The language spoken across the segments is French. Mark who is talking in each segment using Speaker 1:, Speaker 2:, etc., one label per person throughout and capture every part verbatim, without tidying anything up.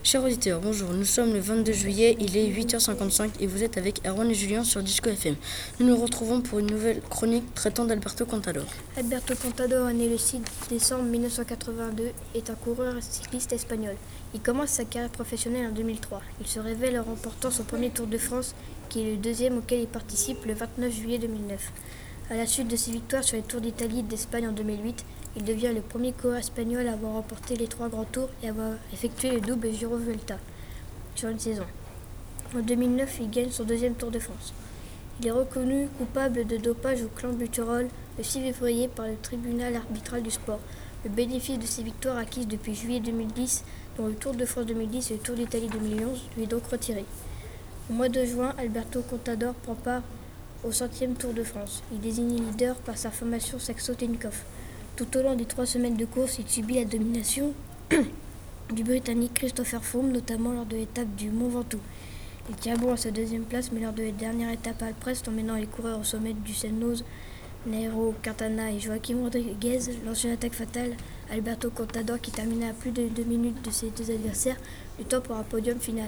Speaker 1: Chers auditeurs, bonjour, nous sommes le vingt-deux juillet, il est huit heures cinquante-cinq et vous êtes avec Erwan et Julien sur Disco F M. Nous nous retrouvons pour une nouvelle chronique traitant d'Alberto Contador.
Speaker 2: Alberto Contador est né le six décembre mille neuf cent quatre-vingt-deux et est un coureur cycliste espagnol. Il commence sa carrière professionnelle en deux mille trois. Il se révèle en remportant son premier Tour de France, qui est le deuxième auquel il participe le vingt-neuf juillet deux mille neuf. À la suite de ses victoires sur les Tours d'Italie et d'Espagne en deux mille huit, il devient le premier coureur espagnol à avoir remporté les trois grands tours et à avoir effectué le double Giro-Vuelta sur une saison. En deux mille neuf, il gagne son deuxième Tour de France. Il est reconnu coupable de dopage au clenbuterol le six février par le tribunal arbitral du sport. Le bénéfice de ses victoires acquises depuis juillet deux mille dix, dont le Tour de France deux mille dix et le Tour d'Italie deux mille onze, lui est donc retiré. Au mois de juin, Alberto Contador prend part au centième Tour de France. Il est désigné leader par sa formation Saxo-Tinkoff. Tout au long des trois semaines de course, il subit la domination du Britannique Christopher Froome, notamment lors de l'étape du Mont Ventoux. Il tient bon à sa deuxième place, mais lors de la dernière étape à Alprest, en menant les coureurs au sommet du Sennoz, Nairo Quintana et Joaquim Rodriguez, lance une attaque fatale. Alberto Contador, qui termina à plus de deux minutes de ses deux adversaires, du temps pour un podium final.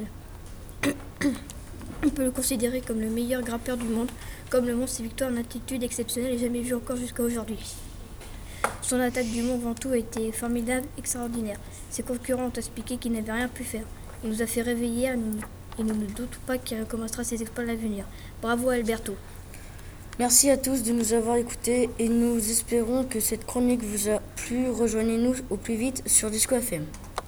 Speaker 2: On peut le considérer comme le meilleur grimpeur du monde, comme le montre ses victoires en altitude exceptionnelle et jamais vues encore jusqu'à aujourd'hui. Son attaque du Mont Ventoux a été formidable, extraordinaire. Ses concurrents ont expliqué qu'il n'avait rien pu faire. Il nous a fait rêver hier et nous ne doutons pas qu'il recommencera ses exploits à l'avenir. Bravo Alberto.
Speaker 1: Merci à tous de nous avoir écoutés et nous espérons que cette chronique vous a plu. Rejoignez-nous au plus vite sur Disco F M.